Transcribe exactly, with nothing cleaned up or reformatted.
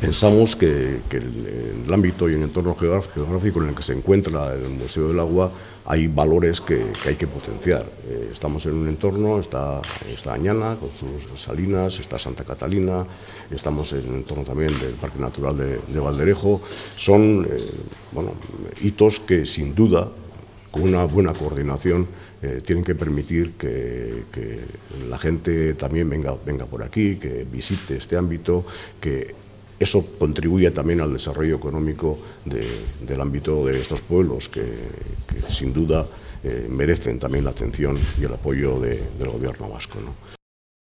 Pensamos que, que el, el ámbito y el entorno geográfico en el que se encuentra el Museo del Agua hay valores que, que hay que potenciar. Eh, estamos en un entorno, está, está Añana con sus salinas, está Santa Catalina, estamos en un entorno también del Parque Natural de, de Valderejo. Son eh, bueno, hitos que sin duda, con una buena coordinación, eh, tienen que permitir que, que la gente también venga, venga por aquí, que visite este ámbito, que eso contribuye también al desarrollo económico de, del ámbito de estos pueblos, que, que sin duda eh, merecen también la atención y el apoyo de, del gobierno vasco, ¿no?